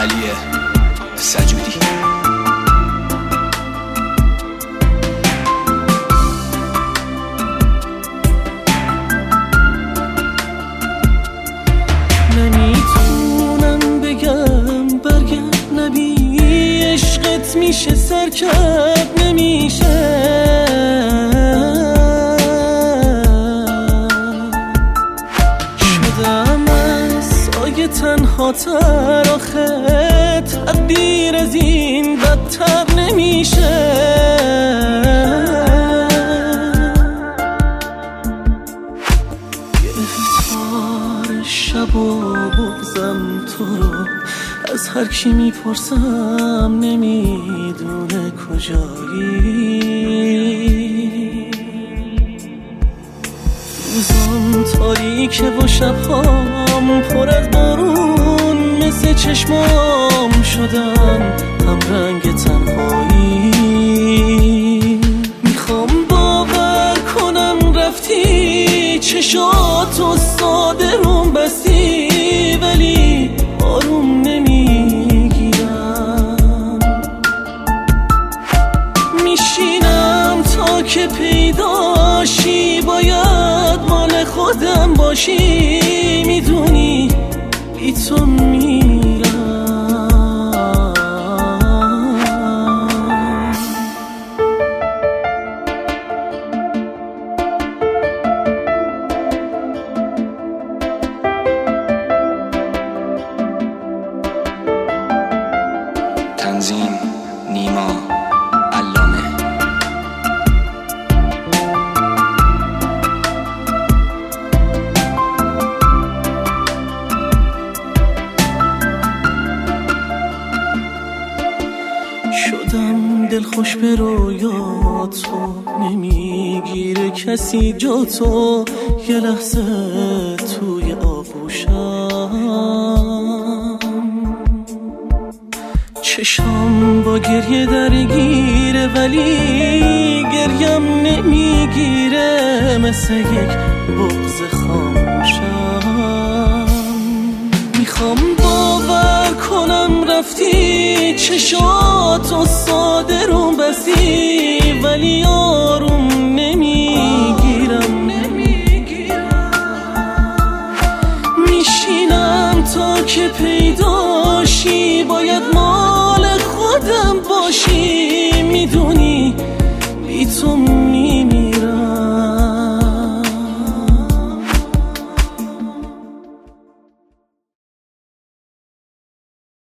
علی سجودی. نمیتونم بگم برگرد نبی، عشقت میشه سرکرد نمیشه. شدم از سایه تنها تر، آخه تقدیر از این بدتر نمیشه. گرفتار شب و بغضم تو رو از هر کی میپرسم نمیدونه کجایی. روزام تاریکه و شبهام پر از بارون، مثل چشمام شدن هم رنگ تنهایی. میخوام باور کنم رفتی، چشاتو ساده روم بستی، ولی آروم نمیگیرم. میشینم تا که پیداشی، باید مال خودم باشی، میدونی بی تو میرم. تنظیم نیما علامه. شدم دلخوش به رویاتو، نمیگیره کسی جاتو، یه لحظه توی آغوشم. چشام با گریه درگیره، ولی گریم نمیگیره، مثل یک بغض خاموشم. میخوام باور کنم رفتی، چشاتو ساده روم بستی، ولی آروم نمیگیرم. میشینم تا که پیداشی،